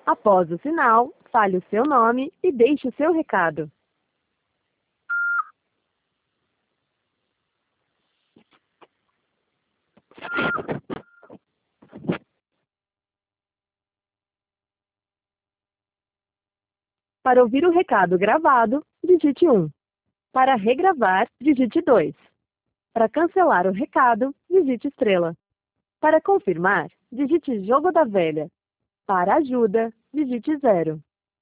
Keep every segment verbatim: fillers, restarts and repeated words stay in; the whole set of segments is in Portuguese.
Após o sinal, fale o seu nome e deixe o seu recado. Para ouvir o recado gravado, digite um. Para regravar, digite dois. Para cancelar o recado, digite estrela. Para confirmar, digite jogo da velha. Para ajuda, digite zero.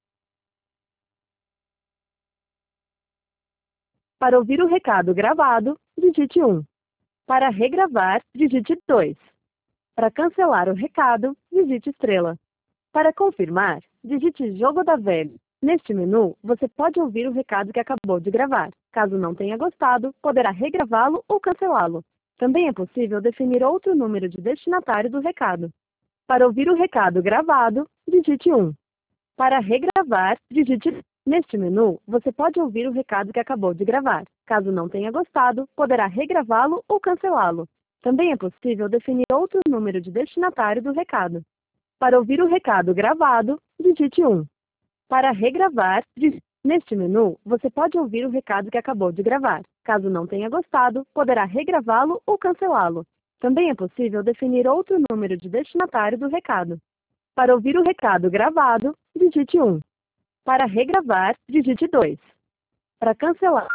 Para ouvir o recado gravado, digite um. Para regravar, digite dois. Para cancelar o recado, digite estrela. Para confirmar, digite jogo da velha. Neste menu, você pode ouvir o recado que acabou de gravar. Caso não tenha gostado, poderá regravá-lo ou cancelá-lo. Também é possível definir outro número de destinatário do recado. Para ouvir o recado gravado, digite um. Para regravar, digite. Neste menu, você pode ouvir o recado que acabou de gravar. Caso não tenha gostado, poderá regravá-lo ou cancelá-lo. Também é possível definir outro número de destinatário do recado. Para ouvir o recado gravado, digite um. Para regravar, digite. Neste menu, você pode ouvir o recado que acabou de gravar. Caso não tenha gostado, poderá regravá-lo ou cancelá-lo. Também é possível definir outro número de destinatário do recado. Para ouvir o recado gravado, digite um. Para regravar, digite dois. Para cancelar.